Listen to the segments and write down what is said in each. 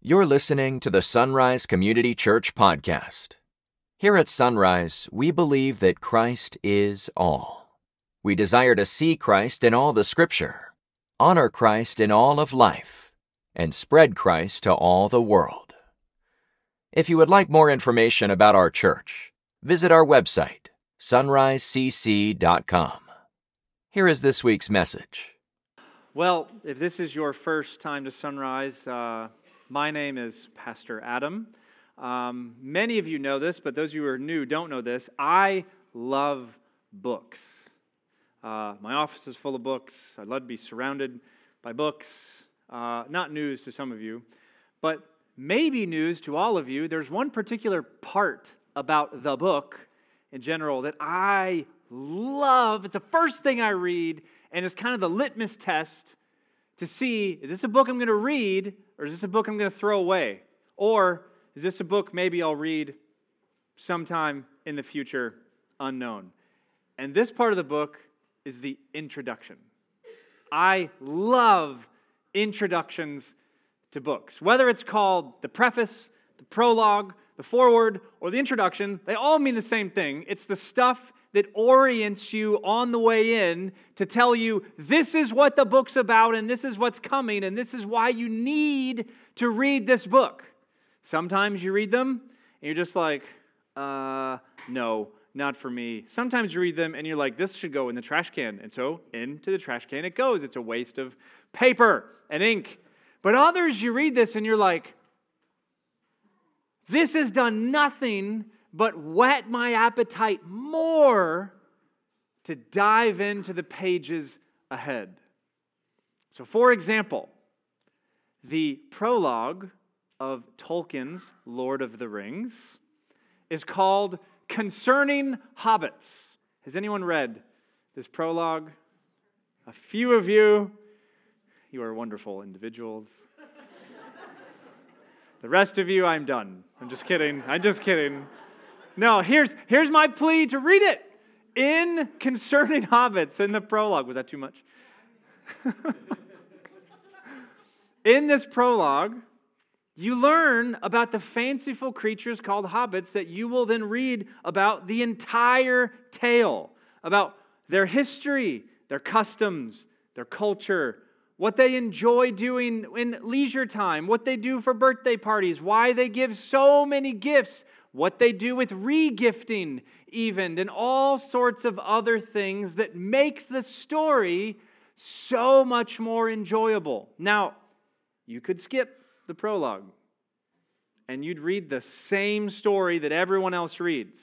You're listening to the Sunrise Community Church podcast. Here at Sunrise, we believe that Christ is all. We desire to see Christ in all the Scripture, honor Christ in all of life, and spread Christ to all the world. If you would like more information about our church, visit our website, sunrisecc.com. Here is this week's message. Well, if this is your first time to Sunrise, my name is Pastor Adam. Many of you know this, but those of you who are new don't know this. I love books. My office is full of books. I'd love to be surrounded by books. Not news to some of you, but maybe news to all of you. There's one particular part about the book in general that I love. It's the first thing I read, and it's kind of the litmus test to see, is this a book I'm going to read, or is this a book I'm going to throw away? Or is this a book maybe I'll read sometime in the future, unknown? And this part of the book is the introduction. I love introductions to books. Whether it's called the preface, the prologue, the foreword, or the introduction, they all mean the same thing. It's the stuff that orients you on the way in to tell you this is what the book's about and this is what's coming and this is why you need to read this book. Sometimes you read them and you're just like, no, not for me. Sometimes you read them and you're like, this should go in the trash can. And so into the trash can it goes. It's a waste of paper and ink. But others, you read this and you're like, this has done nothing but whet my appetite more to dive into the pages ahead. So, for example, the prologue of Tolkien's Lord of the Rings is called Concerning Hobbits. Has anyone read this prologue? A few of you. You are wonderful individuals. The rest of you, I'm done. I'm just kidding. No, here's my plea to read it. In Concerning Hobbits, in the prologue. Was that too much? In this prologue, you learn about the fanciful creatures called hobbits that you will then read about the entire tale, about their history, their customs, their culture, what they enjoy doing in leisure time, what they do for birthday parties, why they give so many gifts, what they do with re-gifting even, and all sorts of other things that makes the story so much more enjoyable. Now, you could skip the prologue, and you'd read the same story that everyone else reads.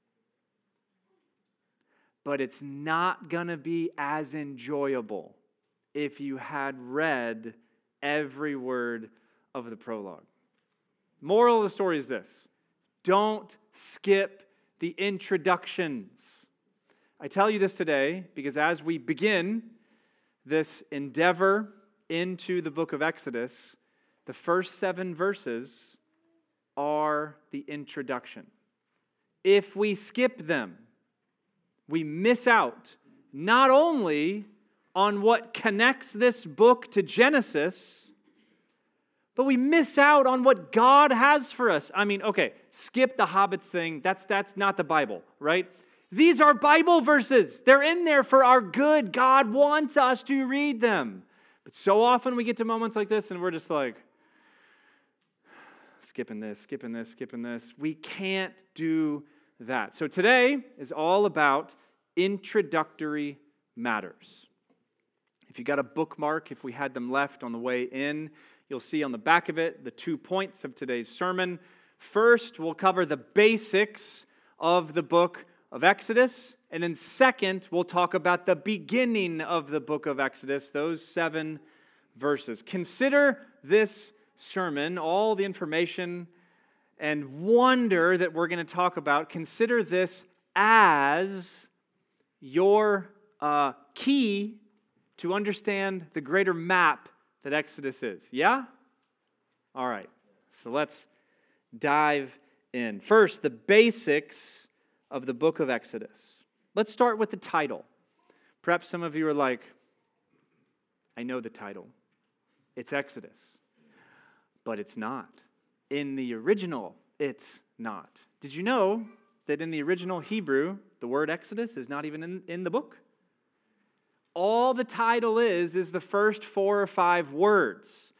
But it's not going to be as enjoyable if you had read every word of the prologue. Moral of the story is this: don't skip the introductions. I tell you this today because as we begin this endeavor into the book of Exodus, the first 7 verses are the introduction. If we skip them, we miss out not only on what connects this book to Genesis, but we miss out on what God has for us. I mean, okay, skip the hobbits thing. That's not the Bible, right? These are Bible verses. They're in there for our good. God wants us to read them. But so often we get to moments like this and we're just like, skipping this. We can't do that. So today is all about introductory matters. If you got a bookmark, if we had them left on the way in, you'll see on the back of it the 2 points of today's sermon. First, we'll cover the basics of the book of Exodus. And then second, we'll talk about the beginning of the book of Exodus, those 7 verses. Consider this sermon, all the information and wonder that we're going to talk about, consider this as your key to understand the greater map that Exodus is. Yeah? All right. So let's dive in. First, the basics of the book of Exodus. Let's start with the title. Perhaps some of you are like, I know the title. It's Exodus. but it's not. In the original, it's not. Did you know that in the original Hebrew, the word Exodus is not even in the book? All the title is the first 4 or 5 words.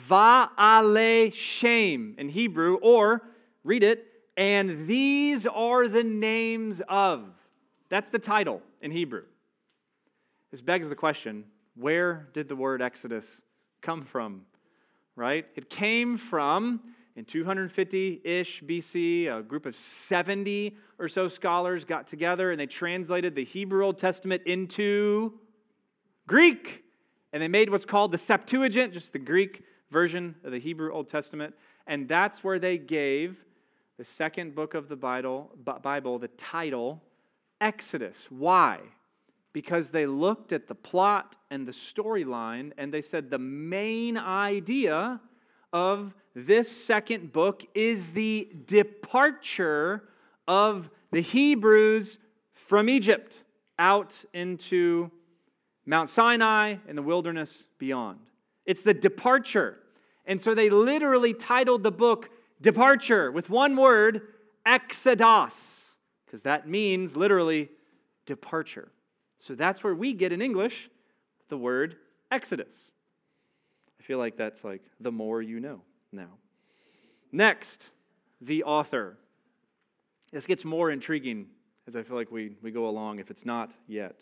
Va'ale Shem in Hebrew, or read it, and these are the names of. That's the title in Hebrew. This begs the question, where did the word Exodus come from? Right? It came from, in 250-ish BC, a group of 70 or so scholars got together and they translated the Hebrew Old Testament into Greek. And they made what's called the Septuagint, just the Greek version of the Hebrew Old Testament. And that's where they gave the second book of the Bible the title Exodus. Why? Because they looked at the plot and the storyline and they said the main idea of this second book is the departure of the Hebrews from Egypt out into Mount Sinai and the wilderness beyond. It's the departure. And so they literally titled the book Departure with one word, Exodus, because that means literally departure. So that's where we get in English the word Exodus. I feel like that's like the more you know now. Next, the author. This gets more intriguing as I feel like we go along, if it's not yet.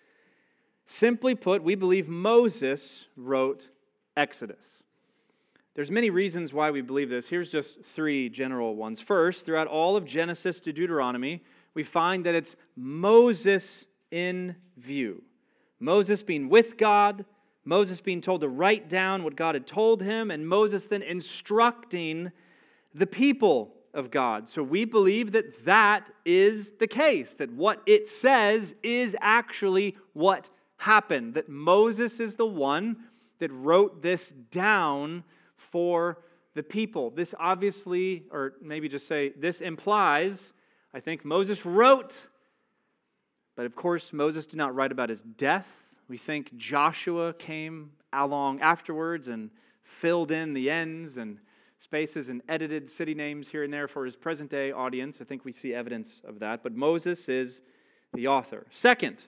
Simply put, we believe Moses wrote Exodus. There's many reasons why we believe this. Here's just 3 general ones. First, throughout all of Genesis to Deuteronomy, we find that it's Moses in view. Moses being with God, Moses being told to write down what God had told him, and Moses then instructing the people of God. So we believe that that is the case, that what it says is actually what happened, that Moses is the one that wrote this down for the people. This obviously, or maybe just say, this implies, I think Moses wrote, but of course Moses did not write about his death. We think Joshua came along afterwards and filled in the ends and spaces and edited city names here and there for his present-day audience. I think we see evidence of that, but Moses is the author. Second,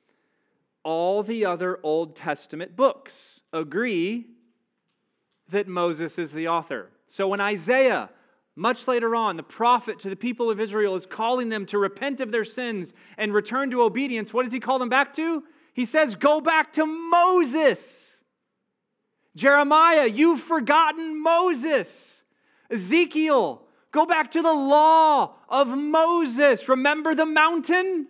all the other Old Testament books agree that Moses is the author. So when Isaiah, much later on, the prophet to the people of Israel is calling them to repent of their sins and return to obedience, what does he call them back to? He says, go back to Moses. Jeremiah, you've forgotten Moses. Ezekiel, go back to the law of Moses. Remember the mountain?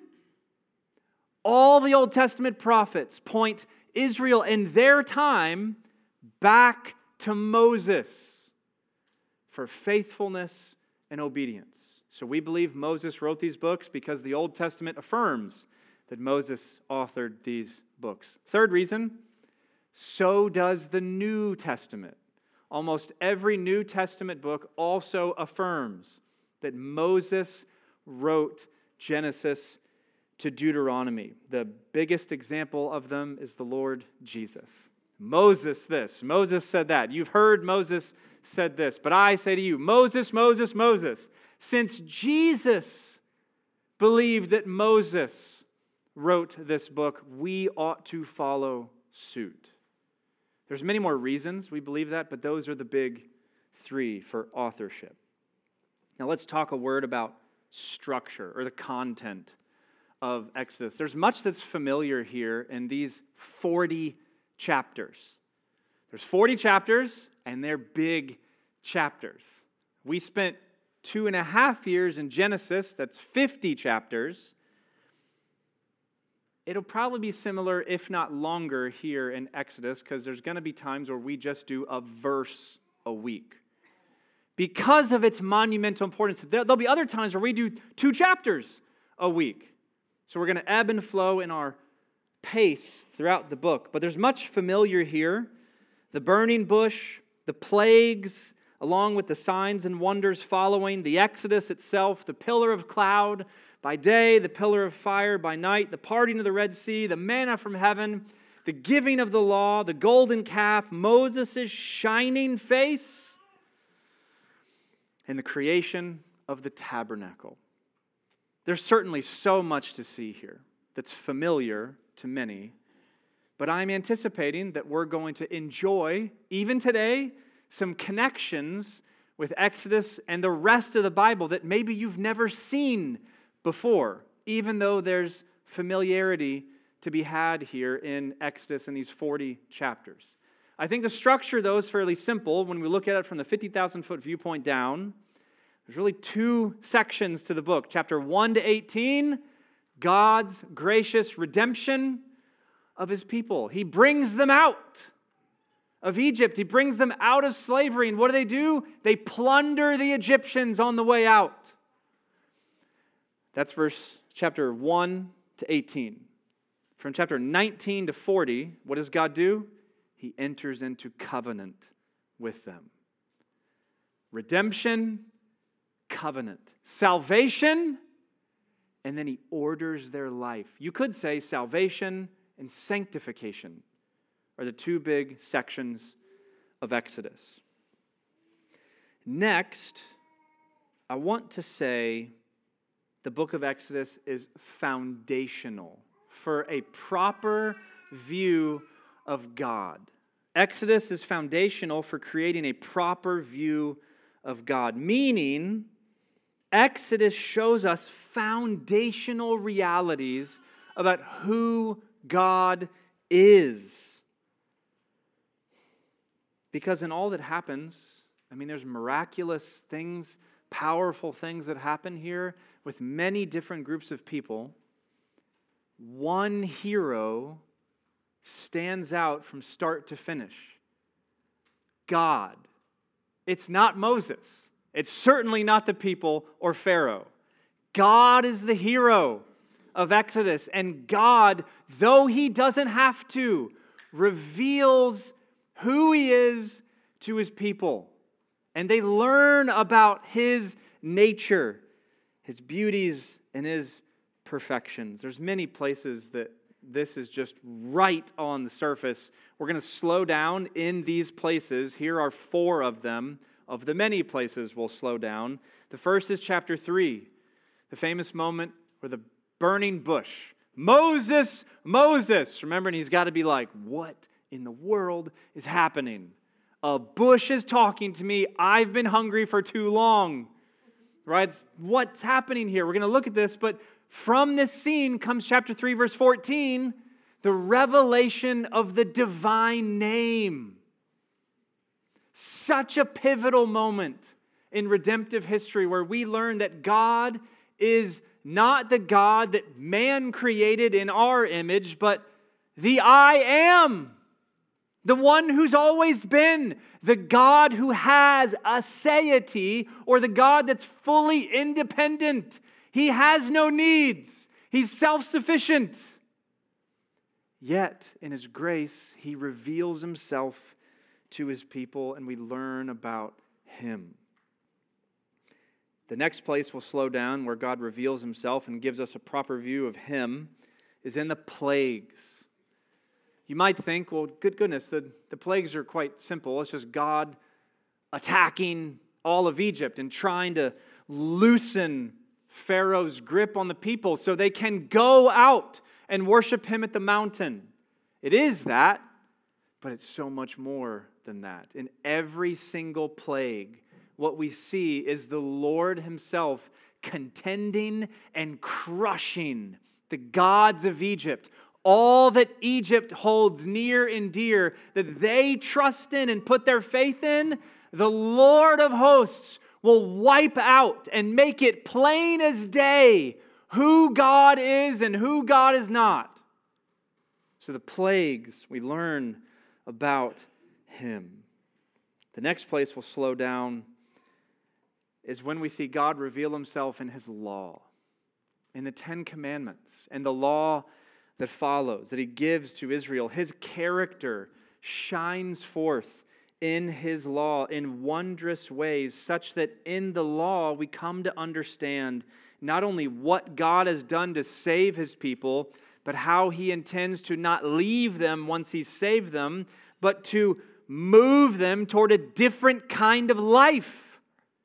All the Old Testament prophets point Israel in their time back to Moses for faithfulness and obedience. So we believe Moses wrote these books because the Old Testament affirms that Moses authored these books. Third reason, so does the New Testament. Almost every New Testament book also affirms that Moses wrote Genesis to Deuteronomy. The biggest example of them is the Lord Jesus. Moses this, Moses said that. You've heard Moses said this, but I say to you, Moses, Moses, Moses. Since Jesus believed that Moses wrote this book, we ought to follow suit. There's many more reasons we believe that, but those are the big 3 for authorship. Now let's talk a word about structure or the content of Exodus. There's much that's familiar here in these 40 chapters. There's 40 chapters, and they're big chapters. We spent 2.5 years in Genesis, that's 50 chapters. It'll probably be similar, if not longer, here in Exodus, because there's going to be times where we just do a verse a week. Because of its monumental importance, there'll be other times where we do 2 chapters a week. So we're going to ebb and flow in our pace throughout the book. But there's much familiar here. The burning bush, the plagues, along with the signs and wonders following, the Exodus itself, the pillar of cloud by day, the pillar of fire by night, the parting of the Red Sea, the manna from heaven, the giving of the law, the golden calf, Moses' shining face, and the creation of the tabernacle. There's certainly so much to see here that's familiar to many, but I'm anticipating that we're going to enjoy, even today, some connections with Exodus and the rest of the Bible that maybe you've never seen before, even though there's familiarity to be had here in Exodus in these 40 chapters. I think the structure, though, is fairly simple. When we look at it from the 50,000-foot viewpoint down, there's really two sections to the book. Chapter 1 to 18, God's gracious redemption of His people. He brings them out of Egypt. He brings them out of slavery. And what do? They plunder the Egyptians on the way out. That's chapter 1 to 18. From chapter 19 to 40, what does God do? He enters into covenant with them. Redemption, covenant. Salvation, and then He orders their life. You could say salvation and sanctification are the two big sections of Exodus. Next, I want to say the book of Exodus is foundational for a proper view of God. Exodus is foundational for creating a proper view of God, meaning Exodus shows us foundational realities about who God is. Because in all that happens, there's miraculous things, powerful things that happen here with many different groups of people. One hero stands out from start to finish. God. It's not Moses. It's certainly not the people or Pharaoh. God is the hero of Exodus. And God, though He doesn't have to, reveals who He is to His people. And they learn about His nature, His beauties, and His perfections. There's many places that this is just right on the surface. We're going to slow down in these places. Here are 4 of them. Of the many places we'll slow down. The first is chapter 3, the famous moment where the burning bush. Moses, Moses. Remember, and he's got to be like, what in the world is happening? A bush is talking to me. I've been hungry for too long. Right? What's happening here? We're going to look at this, but from this scene comes chapter 3, verse 14, the revelation of the divine name. Such a pivotal moment in redemptive history where we learn that God is not the God that man created in our image, but the I am. The one who's always been, the God who has aseity, or the God that's fully independent. He has no needs. He's self-sufficient. Yet, in His grace, He reveals Himself to His people, and we learn about Him. The next place we'll slow down where God reveals Himself and gives us a proper view of Him is in the plagues. You might think, well, good goodness, the plagues are quite simple. It's just God attacking all of Egypt and trying to loosen Pharaoh's grip on the people so they can go out and worship Him at the mountain. It is that, but it's so much more than that. In every single plague, what we see is the Lord Himself contending and crushing the gods of Egypt. All that Egypt holds near and dear, that they trust in and put their faith in, the Lord of hosts will wipe out and make it plain as day who God is and who God is not. So the plagues, we learn about Him. The next place we'll slow down is when we see God reveal Himself in His law, in the 10 Commandments, and the law that follows, that He gives to Israel. His character shines forth in His law in wondrous ways, such that in the law we come to understand not only what God has done to save His people, but how He intends to not leave them once He's saved them, but to move them toward a different kind of life.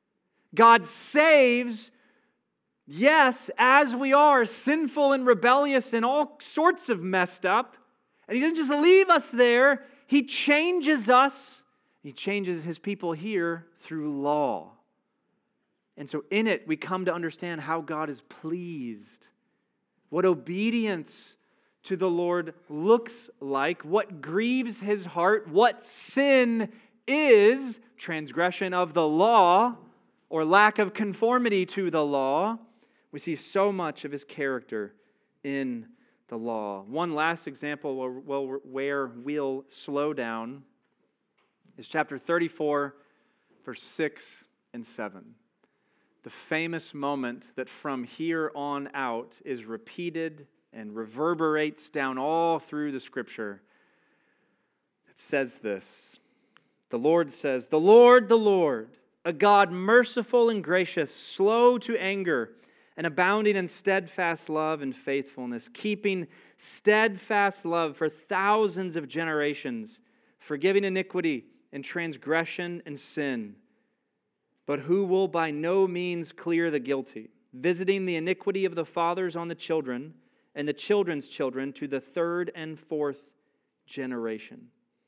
God saves, yes, as we are sinful and rebellious and all sorts of messed up. And He doesn't just leave us there. He changes us. He changes His people here through law. And so in it, we come to understand how God is pleased, what obedience to the Lord looks like, what grieves His heart, what sin is, transgression of the law, or lack of conformity to the law. We see so much of His character in the law. One last example where we'll slow down is chapter 34, verse 6 and 7. The famous moment that from here on out is repeated and reverberates down all through the Scripture. It says this, the Lord says, the Lord, a God merciful and gracious, slow to anger, and abounding in steadfast love and faithfulness, keeping steadfast love for thousands of generations, forgiving iniquity and transgression and sin, but who will by no means clear the guilty, visiting the iniquity of the fathers on the children and the children's children to the third and fourth generation.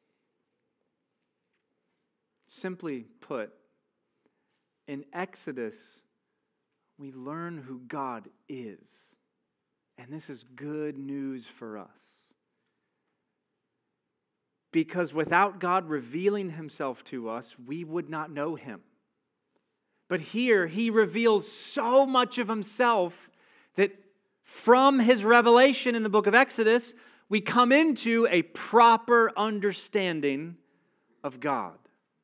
Simply put, in Exodus, we learn who God is. And this is good news for us. Because without God revealing Himself to us, we would not know Him. But here, He reveals so much of Himself that from His revelation in the book of Exodus, we come into a proper understanding of God.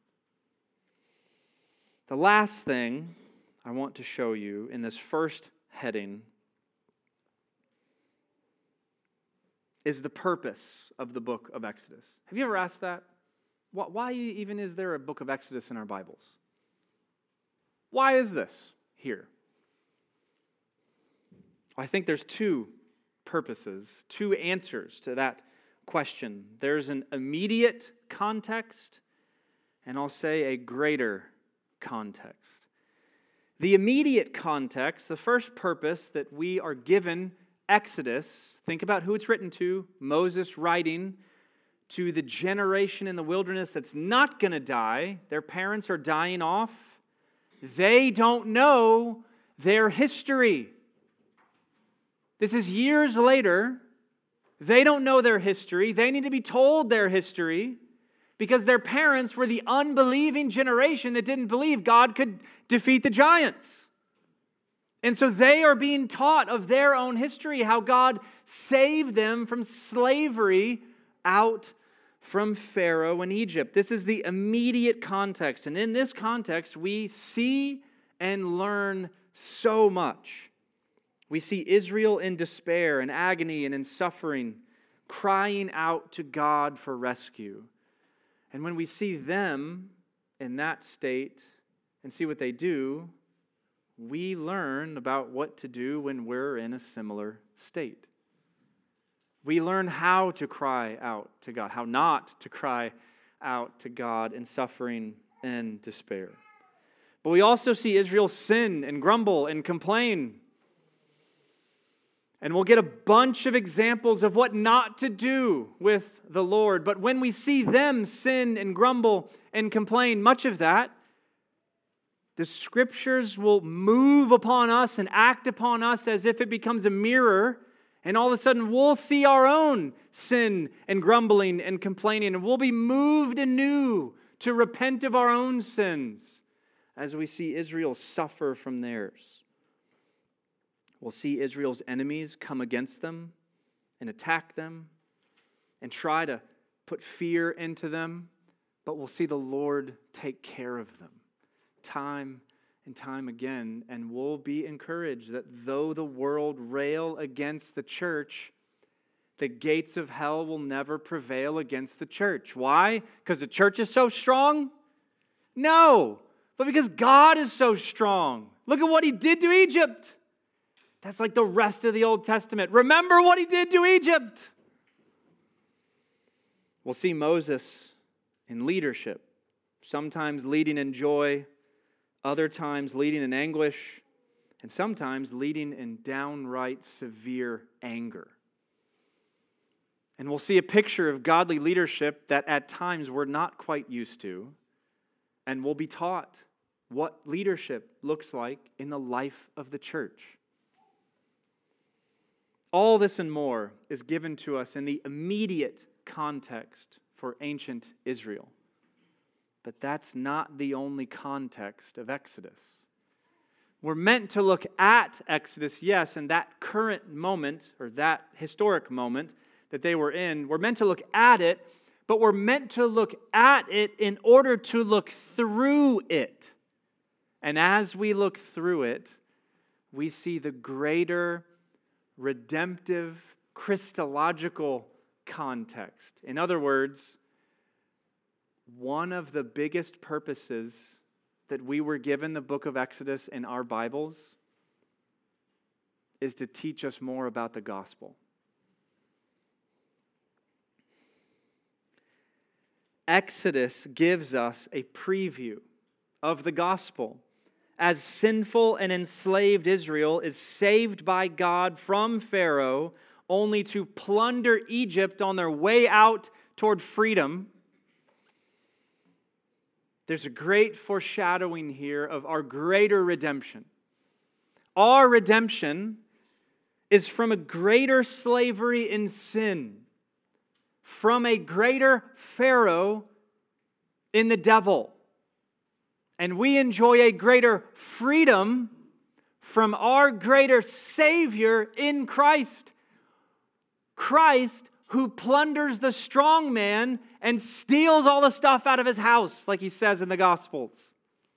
The last thing I want to show you in this first heading is the purpose of the book of Exodus. Have you ever asked that? Why even is there a book of Exodus in our Bibles? Why is this here? I think there's two purposes, two answers to that question. There's an immediate context, and I'll say a greater context. The immediate context, the first purpose that we are given Exodus, think about who it's written to, Moses writing to the generation in the wilderness that's not going to die. Their parents are dying off. They don't know their history. This is years later. They don't know their history. They need to be told their history because their parents were the unbelieving generation that didn't believe God could defeat the giants. And so they are being taught of their own history, how God saved them from slavery out from Pharaoh in Egypt. This is the immediate context. And in this context, we see and learn so much. We see Israel in despair and agony and in suffering, crying out to God for rescue. And when we see them in that state and see what they do, we learn about what to do when we're in a similar state. We learn how to cry out to God, how not to cry out to God in suffering and despair. But we also see Israel sin and grumble and complain. And we'll get a bunch of examples of what not to do with the Lord. But when we see them sin and grumble and complain, much of that, the Scriptures will move upon us and act upon us as if it becomes a mirror. And all of a sudden, we'll see our own sin and grumbling and complaining. And we'll be moved anew to repent of our own sins as we see Israel suffer from theirs. We'll see Israel's enemies come against them and attack them and try to put fear into them. But we'll see the Lord take care of them time and time again. And we'll be encouraged that though the world rail against the church, the gates of hell will never prevail against the church. Why? Because the church is so strong? No, but because God is so strong. Look at what He did to Egypt. That's like the rest of the Old Testament. Remember what He did to Egypt. We'll see Moses in leadership, sometimes leading in joy, other times leading in anguish, and sometimes leading in downright severe anger. And we'll see a picture of godly leadership that at times we're not quite used to, and we'll be taught what leadership looks like in the life of the church. All this and more is given to us in the immediate context for ancient Israel. But that's not the only context of Exodus. We're meant to look at Exodus, yes, and that current moment, or that historic moment that they were in. We're meant to look at it, but we're meant to look at it in order to look through it. And as we look through it, we see the greater redemptive, Christological context. In other words, one of the biggest purposes that we were given the book of Exodus in our Bibles is to teach us more about the gospel. Exodus gives us a preview of the gospel as sinful and enslaved Israel is saved by God from Pharaoh only to plunder Egypt on their way out toward freedom. There's a great foreshadowing here of our greater redemption. Our redemption is from a greater slavery in sin, from a greater Pharaoh in the devil. And we enjoy a greater freedom from our greater Savior in Christ. Christ who plunders the strong man and steals all the stuff out of his house, like he says in the Gospels.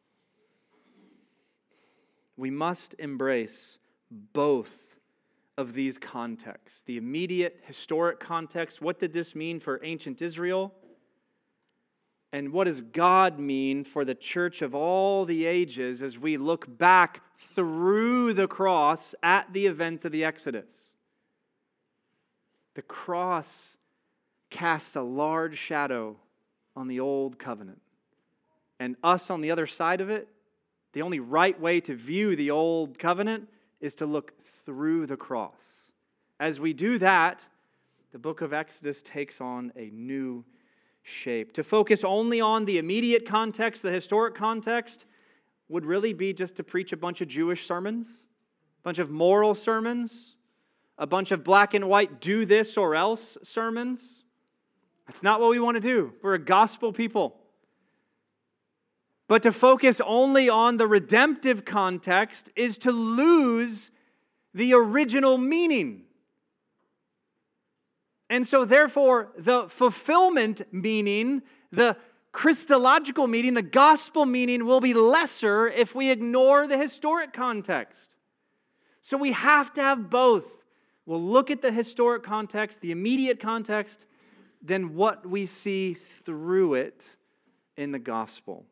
We must embrace both of these contexts. The immediate historic context, what did this mean for ancient Israel? And what does God mean for the church of all the ages as we look back through the cross at the events of the Exodus? The cross casts a large shadow on the old covenant. And us on the other side of it, the only right way to view the old covenant is to look through the cross. As we do that, the book of Exodus takes on a new shape. To focus only on the immediate context, the historic context, would really be just to preach a bunch of Jewish sermons, a bunch of moral sermons, a bunch of black and white do this or else sermons. That's not what we want to do. We're a gospel people. But to focus only on the redemptive context is to lose the original meaning. And so therefore, the fulfillment meaning, the Christological meaning, the gospel meaning will be lesser if we ignore the historic context. So we have to have both. We'll look at the historic context, the immediate context, then what we see through it in the gospel.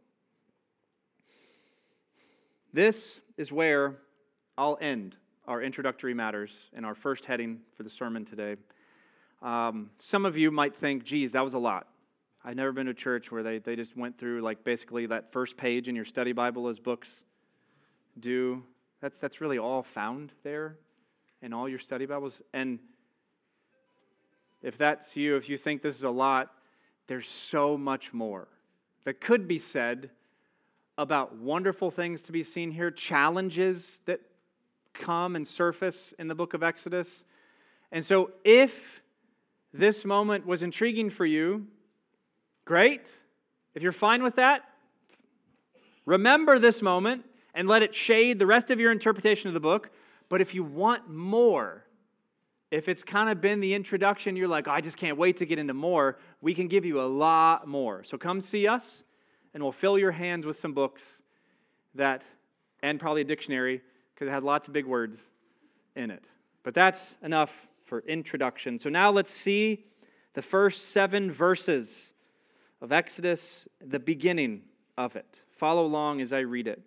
This is where I'll end our introductory matters and our first heading for the sermon today. Some of you might think, geez, that was a lot. I've never been to a church where they just went through like basically that first page in your study Bible as books do. That's really all found there in all your study Bibles. And if that's you, if you think this is a lot, there's so much more that could be said about wonderful things to be seen here, challenges that come and surface in the book of Exodus. And so if this moment was intriguing for you, great. If you're fine with that, remember this moment and let it shade the rest of your interpretation of the book. But if you want more, if it's kind of been the introduction, you're like, oh, I just can't wait to get into more, we can give you a lot more. So come see us, and we'll fill your hands with some books and probably a dictionary, because it has lots of big words in it. But that's enough for introduction. So now let's see the first 7 verses of Exodus, the beginning of it. Follow along as I read it.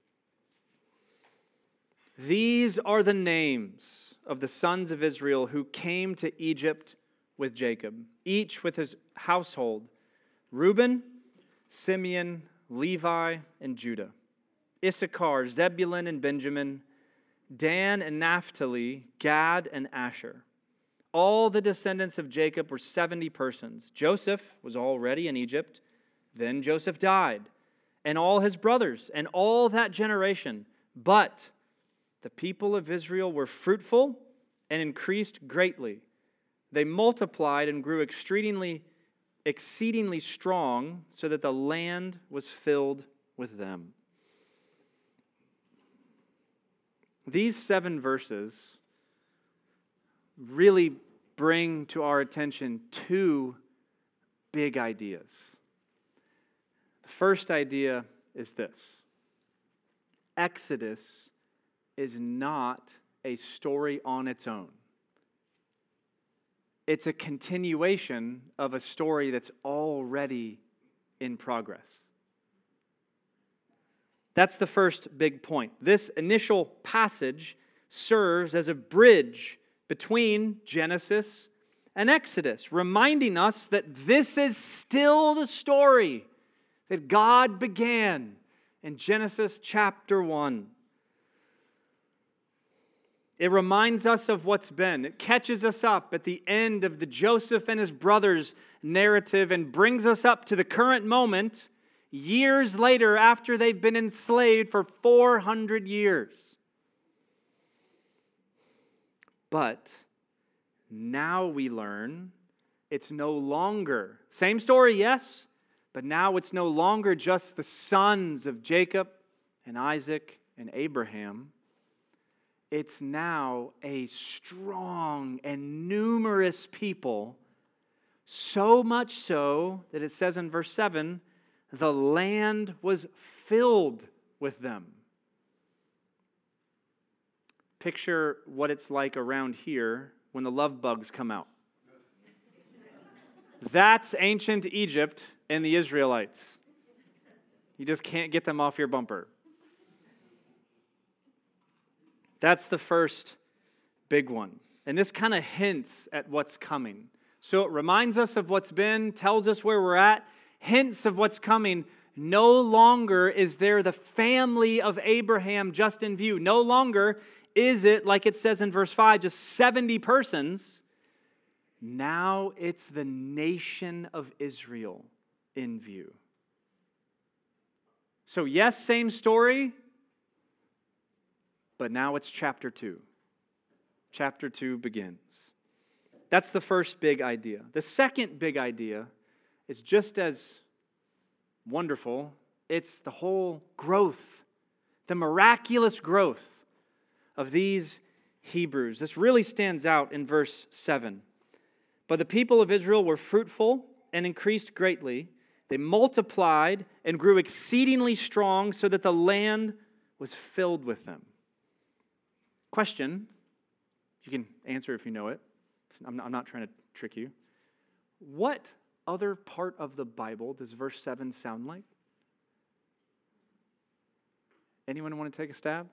These are the names of the sons of Israel who came to Egypt with Jacob, each with his household: Reuben, Simeon, Levi, and Judah. Issachar, Zebulun and Benjamin, Dan and Naphtali, Gad and Asher. All the descendants of Jacob were 70 persons. Joseph was already in Egypt. Then Joseph died, and all his brothers, and all that generation. But the people of Israel were fruitful and increased greatly. They multiplied and grew exceedingly strong, so that the land was filled with them. These 7 verses really bring to our attention 2 big ideas. The first idea is this: Exodus is not a story on its own. It's a continuation of a story that's already in progress. That's the first big point. This initial passage serves as a bridge between Genesis and Exodus, reminding us that this is still the story that God began in Genesis chapter 1. It reminds us of what's been. It catches us up at the end of the Joseph and his brothers narrative and brings us up to the current moment, years later after they've been enslaved for 400 years. But now we learn it's no longer, same story, yes, but now it's no longer just the sons of Jacob and Isaac and Abraham. It's now a strong and numerous people, so much so that it says in verse 7, the land was filled with them. Picture what it's like around here when the love bugs come out. That's ancient Egypt and the Israelites. You just can't get them off your bumper. That's the first big one. And this kind of hints at what's coming. So it reminds us of what's been, tells us where we're at, hints of what's coming. No longer is there the family of Abraham just in view. No longer is it, like it says in verse 5, just 70 persons. Now it's the nation of Israel in view. So yes, same story, but now it's chapter 2. Chapter 2 begins. That's the first big idea. The second big idea is just as wonderful. It's the whole growth, the miraculous growth of these Hebrews. This really stands out in verse 7. But the people of Israel were fruitful and increased greatly. They multiplied and grew exceedingly strong, so that the land was filled with them. Question, you can answer if you know it. I'm not trying to trick you. What other part of the Bible does verse 7 sound like? Anyone want to take a stab?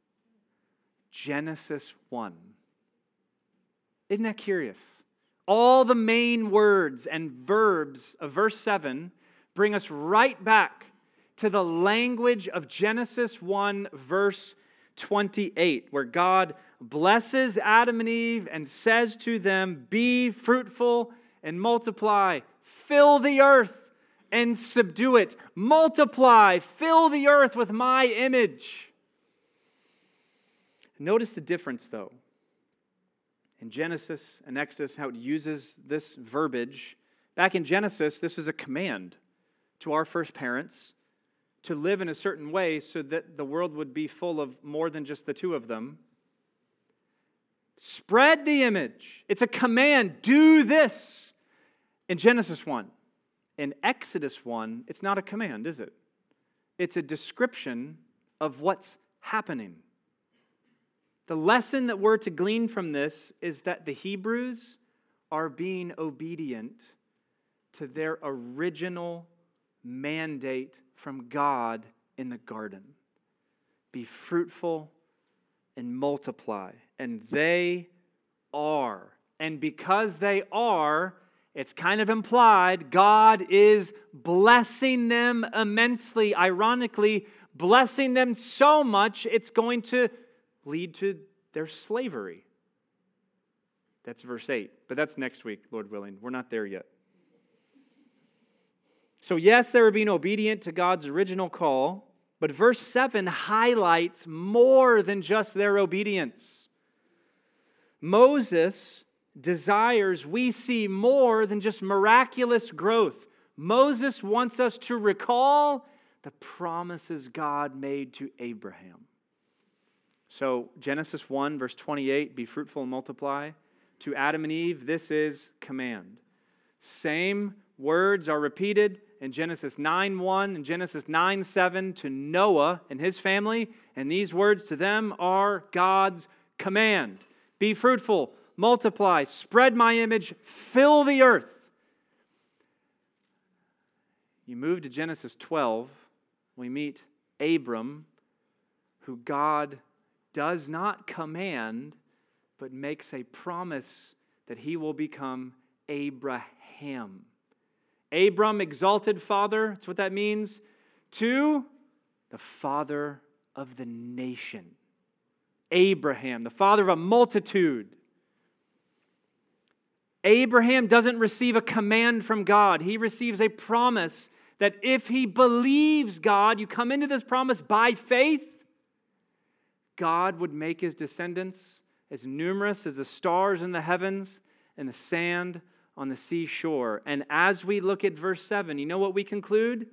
Genesis 1. Isn't that curious? All the main words and verbs of verse 7 bring us right back to the language of Genesis 1, verse 28, where God blesses Adam and Eve and says to them, "Be fruitful and multiply, fill the earth and subdue it. Multiply, fill the earth with my image." Notice the difference, though. In Genesis and Exodus, how it uses this verbiage. Back in Genesis, this is a command to our first parents to live in a certain way so that the world would be full of more than just the two of them. Spread the image. It's a command. Do this. In Genesis 1. In Exodus 1, it's not a command, is it? It's a description of what's happening. The lesson that we're to glean from this is that the Hebrews are being obedient to their original mandate from God in the garden. Be fruitful and multiply. And they are. And because they are, it's kind of implied God is blessing them immensely, ironically, blessing them so much it's going to lead to their slavery. That's verse 8, but that's next week, Lord willing. We're not there yet. So yes, they were being obedient to God's original call, but verse 7 highlights more than just their obedience. Moses desires we see more than just miraculous growth. Moses wants us to recall the promises God made to Abraham. So Genesis 1, verse 28, be fruitful and multiply. To Adam and Eve, this is command. Same words are repeated in Genesis 9:1 and Genesis 9:7 to Noah and his family, and these words to them are God's command. Be fruitful, multiply, spread my image, fill the earth. You move to Genesis 12, we meet Abram, who God does not command, but makes a promise that he will become Abraham. Abram, exalted father, that's what that means, to the father of the nation. Abraham, the father of a multitude. Abraham doesn't receive a command from God. He receives a promise that if he believes God, you come into this promise by faith, God would make his descendants as numerous as the stars in the heavens and the sand on the seashore. And as we look at verse 7, you know what we conclude?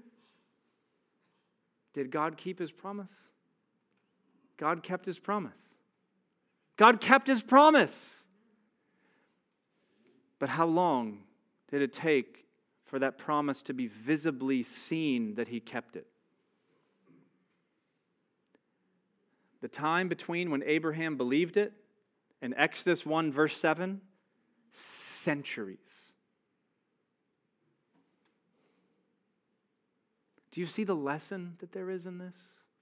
Did God keep his promise? God kept his promise. God kept his promise. But how long did it take for that promise to be visibly seen that he kept it? The time between when Abraham believed it and Exodus 1, verse 7, centuries. Do you see the lesson that there is in this?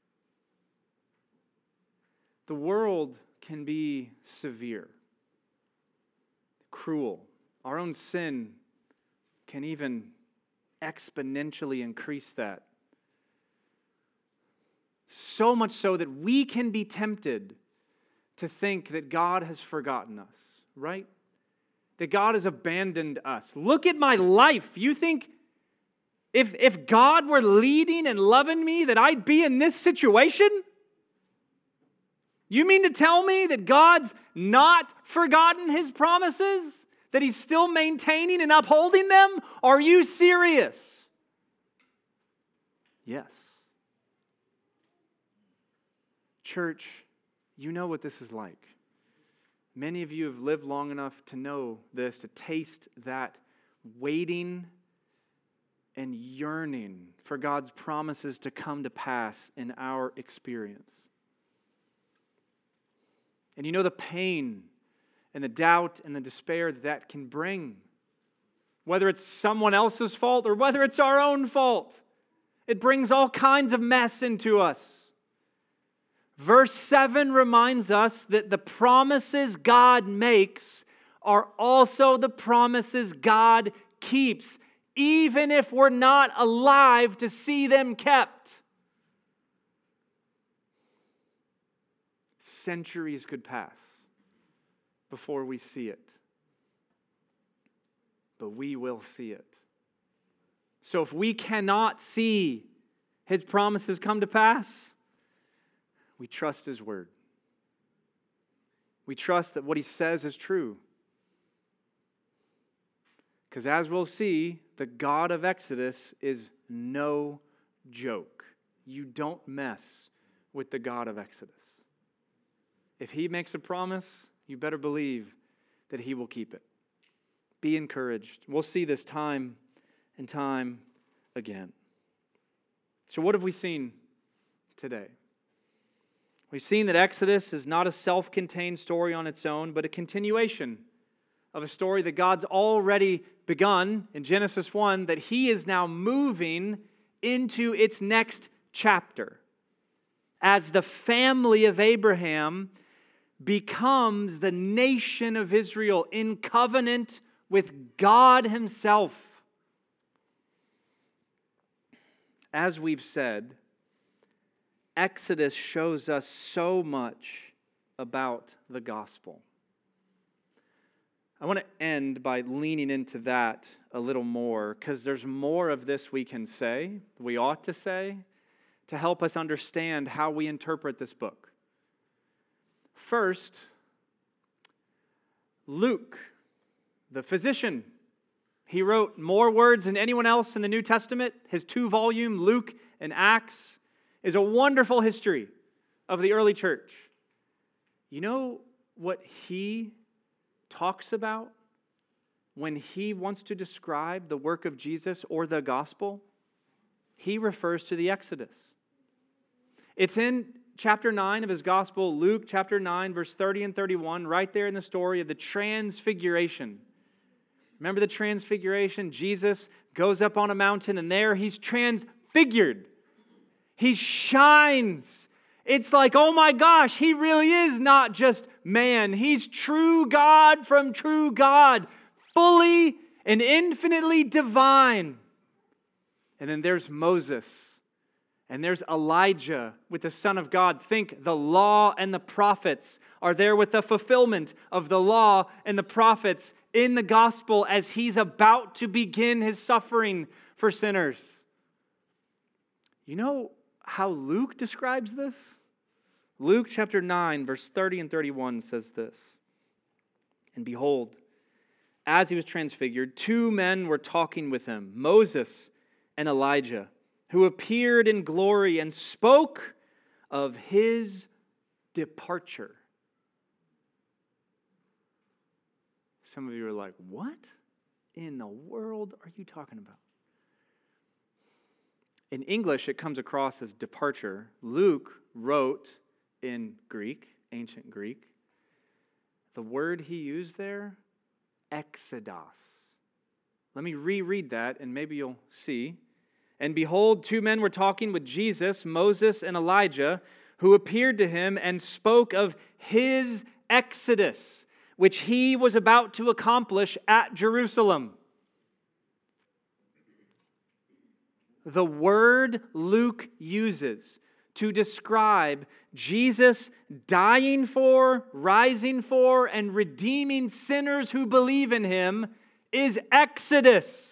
The world can be severe, cruel. Our own sin can even exponentially increase that. So much so that we can be tempted to think that God has forgotten us, right? That God has abandoned us. Look at my life. You think if God were leading and loving me that I'd be in this situation? You mean to tell me that God's not forgotten his promises? That he's still maintaining and upholding them? Are you serious? Yes. Church, you know what this is like. Many of you have lived long enough to know this, to taste that waiting and yearning for God's promises to come to pass in our experience. And you know the pain and the doubt and the despair that can bring. Whether it's someone else's fault or whether it's our own fault. It brings all kinds of mess into us. Verse 7 reminds us that the promises God makes are also the promises God keeps, even if we're not alive to see them kept. Centuries could pass before we see it. But we will see it. So if we cannot see his promises come to pass, we trust his word. We trust that what he says is true. Because as we'll see, the God of Exodus is no joke. You don't mess with the God of Exodus. If he makes a promise, you better believe that he will keep it. Be encouraged. We'll see this time and time again. So what have we seen today? We've seen that Exodus is not a self-contained story on its own, but a continuation of a story that God's already begun in Genesis 1, that he is now moving into its next chapter. As the family of Abraham becomes the nation of Israel in covenant with God himself. As we've said, Exodus shows us so much about the gospel. I want to end by leaning into that a little more, because there's more of this we can say, we ought to say, to help us understand how we interpret this book. First, Luke, the physician, he wrote more words than anyone else in the New Testament. His 2-volume, Luke and Acts, is a wonderful history of the early church. You know what he talks about when he wants to describe the work of Jesus or the gospel? He refers to the Exodus. It's in chapter 9 of his gospel, Luke chapter 9, verse 30 and 31, right there in the story of the Transfiguration. Remember the Transfiguration? Jesus goes up on a mountain and there he's transfigured. He shines. It's like, oh my gosh, he really is not just man. He's true God from true God, fully and infinitely divine. And then there's Moses. And there's Elijah with the Son of God. Think the law and the prophets are there with the fulfillment of the law and the prophets in the gospel as he's about to begin his suffering for sinners. You know how Luke describes this? Luke chapter 9, verse 30 and 31 says this. And behold, as he was transfigured, 2 men were talking with him, Moses and Elijah, who appeared in glory and spoke of his departure. Some of you are like, what in the world are you talking about? In English, it comes across as departure. Luke wrote in Greek, ancient Greek. The word he used there, exodos. Let me reread that and maybe you'll see. And behold, 2 men were talking with Jesus, Moses and Elijah, who appeared to him and spoke of his exodus, which he was about to accomplish at Jerusalem. The word Luke uses to describe Jesus dying for, rising for, and redeeming sinners who believe in him is exodus.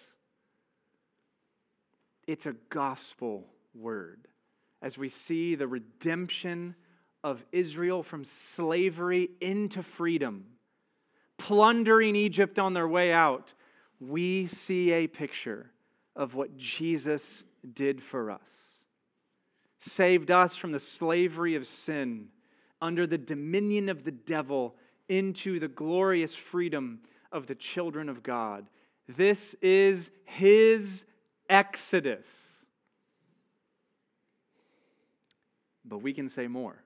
It's a gospel word as we see the redemption of Israel from slavery into freedom, plundering Egypt on their way out. We see a picture of what Jesus did for us. Saved us from the slavery of sin, under the dominion of the devil, into the glorious freedom of the children of God. This is his exodus. But we can say more.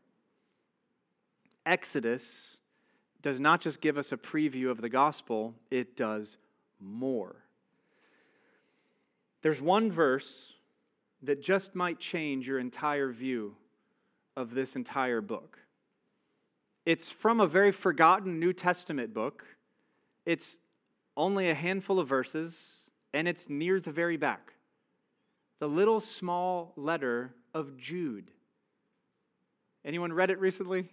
Exodus does not just give us a preview of the gospel, it does more. There's one verse that just might change your entire view of this entire book. It's from a very forgotten New Testament book. It's only a handful of verses, and it's near the very back. The little small letter of Jude. Anyone read it recently?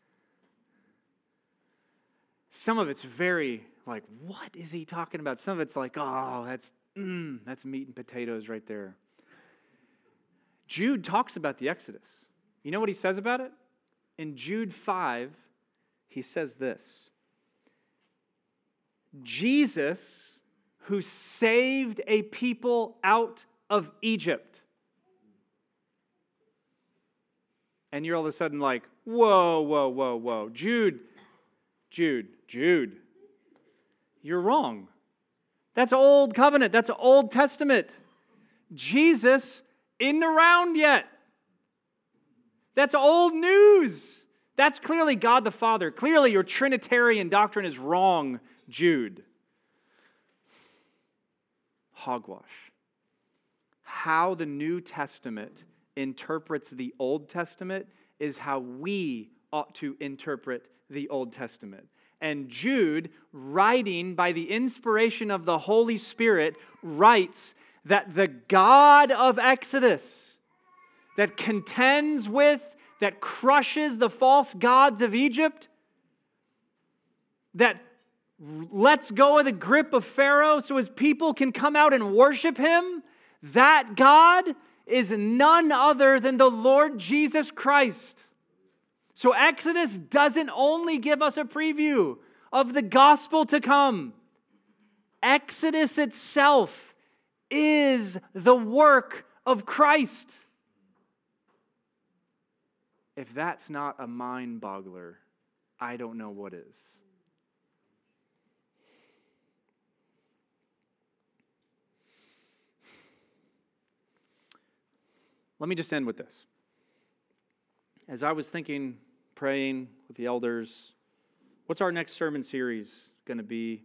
Some of it's very like, what is he talking about? Some of it's like, oh, that's meat and potatoes right there. Jude talks about the Exodus. You know what he says about it? In Jude 5, he says this. Jesus, who saved a people out of Egypt. And you're all of a sudden like, whoa. Jude. You're wrong. That's Old Covenant. That's Old Testament. Jesus isn't around yet. That's old news. That's clearly God the Father. Clearly your Trinitarian doctrine is wrong, Jude. Hogwash. How the New Testament interprets the Old Testament is how we ought to interpret the Old Testament. And Jude, writing by the inspiration of the Holy Spirit, writes that the God of Exodus, that contends with, that crushes the false gods of Egypt, that lets go of the grip of Pharaoh so his people can come out and worship him, that God is none other than the Lord Jesus Christ. So Exodus doesn't only give us a preview of the gospel to come. Exodus itself is the work of Christ. If that's not a mind-boggler, I don't know what is. Let me just end with this. As I was thinking, praying with the elders, what's our next sermon series going to be?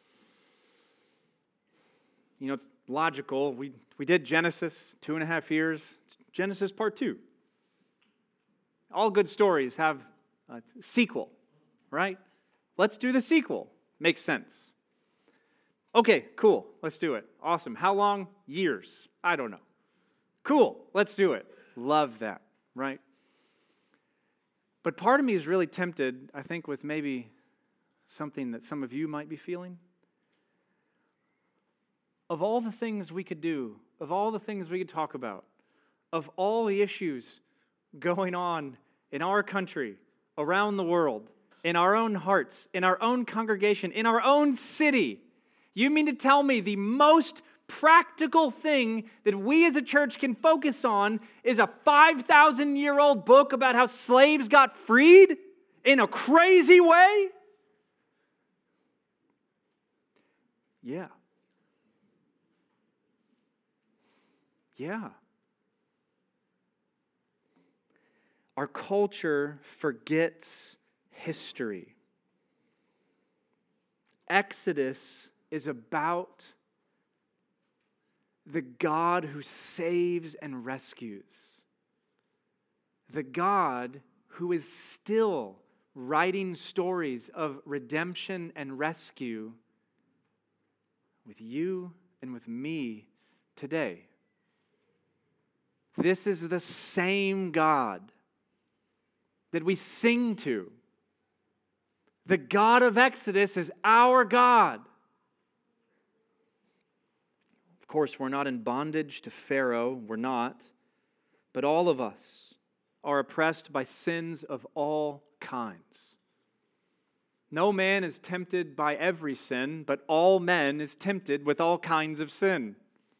You know, it's logical. We did Genesis 2.5 years. It's Genesis part 2. All good stories have a sequel, right? Let's do the sequel. Makes sense. Okay, cool. Let's do it. Awesome. How long? Years. I don't know. Cool. Let's do it. Love that, right? But part of me is really tempted, I think, with maybe something that some of you might be feeling. Of all the things we could do, of all the things we could talk about, of all the issues going on in our country, around the world, in our own hearts, in our own congregation, in our own city, you mean to tell me the most practical thing that we as a church can focus on is a 5,000-year-old book about how slaves got freed in a crazy way? Yeah. Yeah. Our culture forgets history. Exodus is about the God who saves and rescues. The God who is still writing stories of redemption and rescue with you and with me today. This is the same God that we sing to. The God of Exodus is our God. Of course, we're not in bondage to Pharaoh. We're not. But all of us are oppressed by sins of all kinds. No man is tempted by every sin, but all men is tempted with all kinds of sin.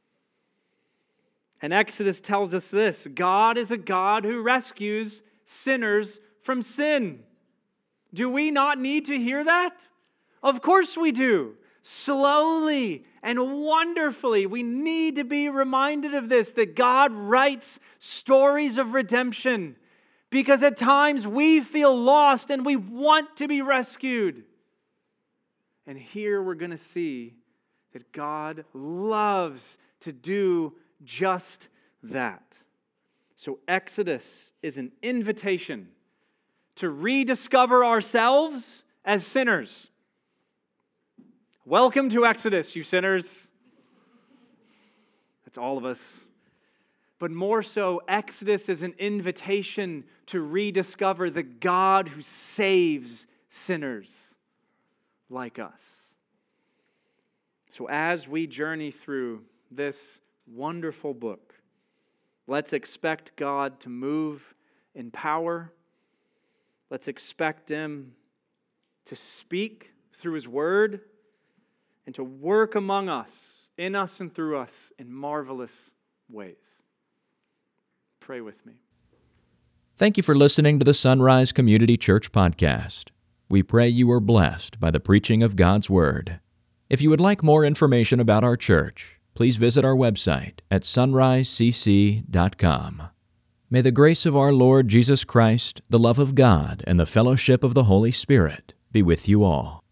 And Exodus tells us this: God is a God who rescues sinners from sin. Do we not need to hear that? Of course we do. Slowly and wonderfully, we need to be reminded of this, that God writes stories of redemption because at times we feel lost and we want to be rescued. And here we're going to see that God loves to do just that. So Exodus is an invitation to rediscover ourselves as sinners. Welcome to Exodus, you sinners. That's all of us. But more so, Exodus is an invitation to rediscover the God who saves sinners like us. So as we journey through this wonderful book, let's expect God to move in power. Let's expect Him to speak through His Word and to work among us, in us and through us, in marvelous ways. Pray with me. Thank you for listening to the Sunrise Community Church podcast. We pray you are blessed by the preaching of God's Word. If you would like more information about our church, please visit our website at sunrisecc.com. May the grace of our Lord Jesus Christ, the love of God, and the fellowship of the Holy Spirit be with you all.